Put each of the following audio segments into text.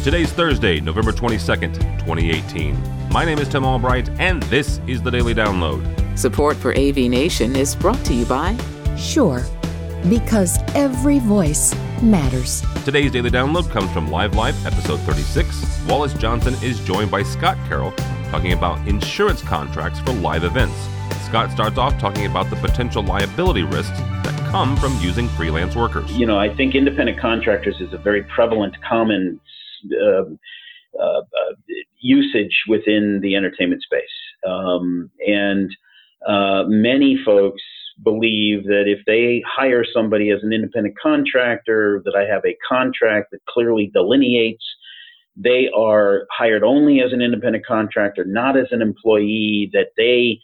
Today's Thursday, November 22nd, 2018. My name is Tim Albright, and this is the Daily Download. Support for AV Nation is brought to you by Sure, because every voice matters. Today's Daily Download comes from Live Life, episode 36. Wallace Johnson is joined by Scott Carroll, talking about insurance contracts for live events. Scott starts off talking about the potential liability risks that come from using freelance workers. You know, I think independent contractors is a very prevalent, common usage within the entertainment space. And many folks believe that if they hire somebody as an independent contractor, that I have a contract that clearly delineates they are hired only as an independent contractor, not as an employee, that they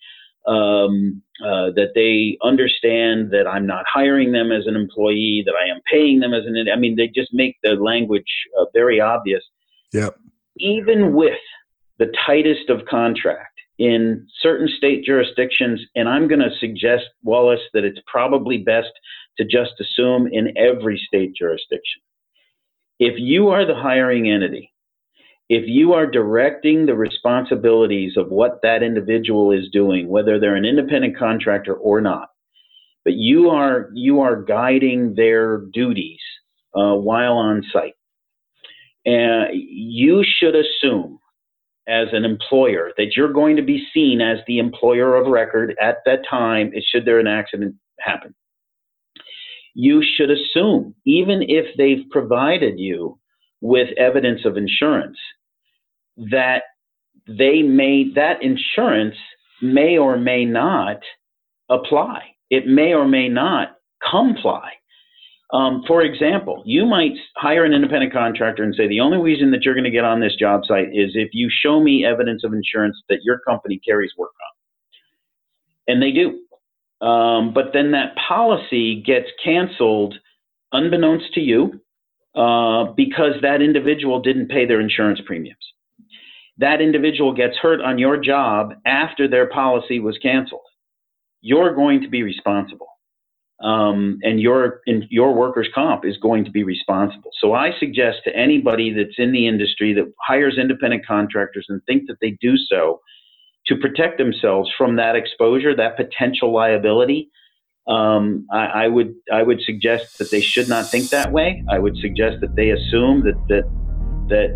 understand that I'm not hiring them as an employee, that I am paying them as they just make the language very obvious. Yep. Even with the tightest of contract in certain state jurisdictions, and I'm going to suggest, Wallace, that it's probably best to just assume in every state jurisdiction. If you are the hiring entity, if you are directing the responsibilities of what that individual is doing, whether they're an independent contractor or not, but you are guiding their duties while on site, and you should assume as an employer that you're going to be seen as the employer of record at that time, should there an accident happen. You should assume, even if they've provided you with evidence of insurance, that that insurance may or may not apply. It may or may not comply. For example, you might hire an independent contractor and say, the only reason that you're going to get on this job site is if you show me evidence of insurance that your company carries work on. And they do. But then that policy gets canceled unbeknownst to you because that individual didn't pay their insurance premiums. That individual gets hurt on your job after their policy was canceled. You're going to be responsible. And your workers' comp is going to be responsible. So I suggest to anybody that's in the industry that hires independent contractors and think that they do so to protect themselves from that exposure, that potential liability, I would suggest that they should not think that way. I would suggest that they assume that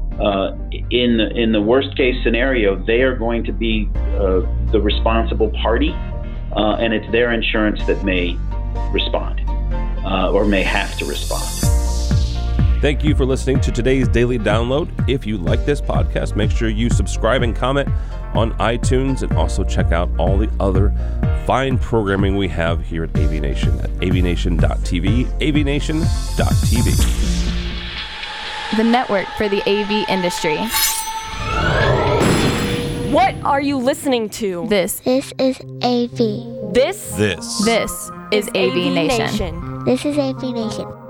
in the worst case scenario, they are going to be the responsible party, and it's their insurance that may respond or may have to respond. Thank you for listening to today's Daily Download. If you like this podcast, make sure you subscribe and comment on iTunes, and also check out all the other fine programming we have here at AV Nation at avnation.tv, avnation.tv. The network for the AV industry. What are you listening to? This is AV. This is AV Nation. This is AV Nation.